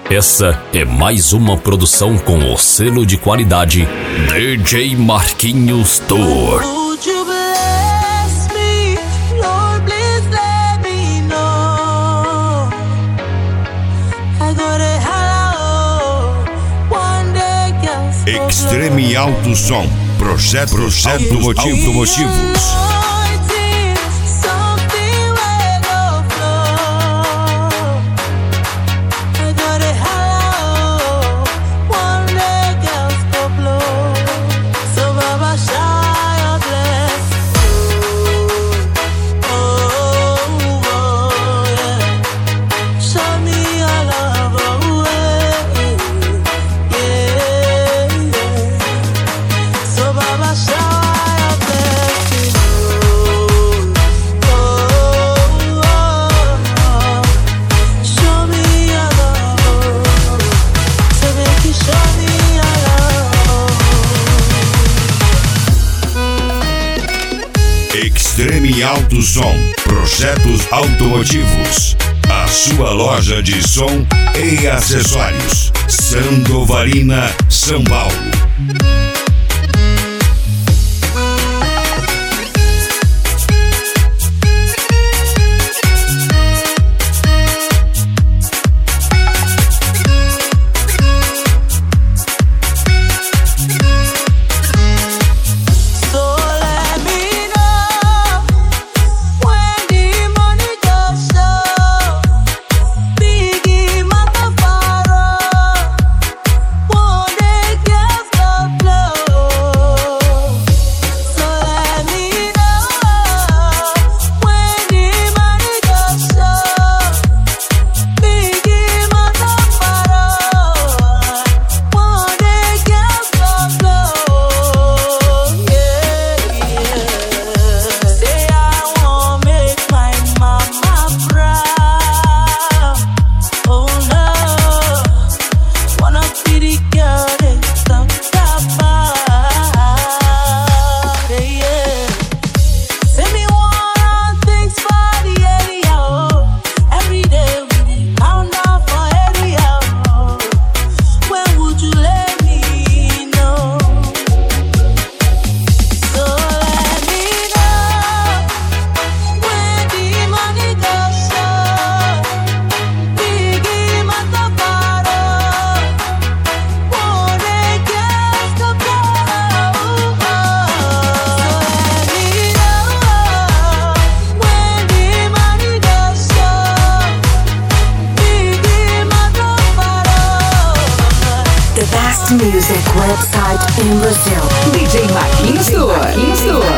Essa é mais uma produção com o selo de qualidade DJ Marquinhos Tour. Extreme Alto Som, projetos automotivos. Extreme Alto Som, projetos automotivos. A sua loja de som e acessórios. Sandovalina, São Paulo. Music website in Brazil. DJ Marquinhos Tour.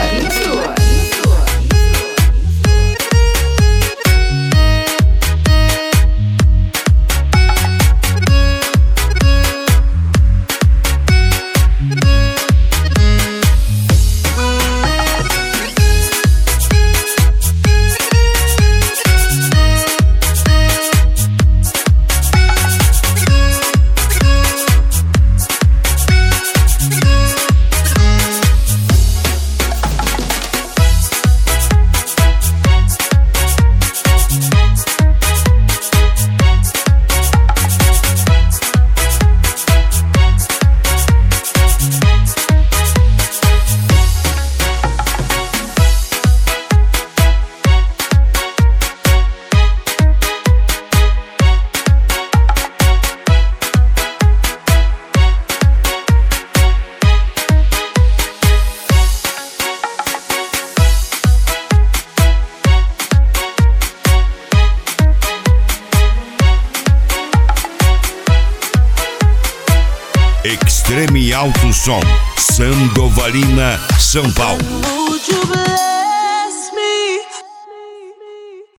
Extreme Alto Som, Sandovalina, São Paulo.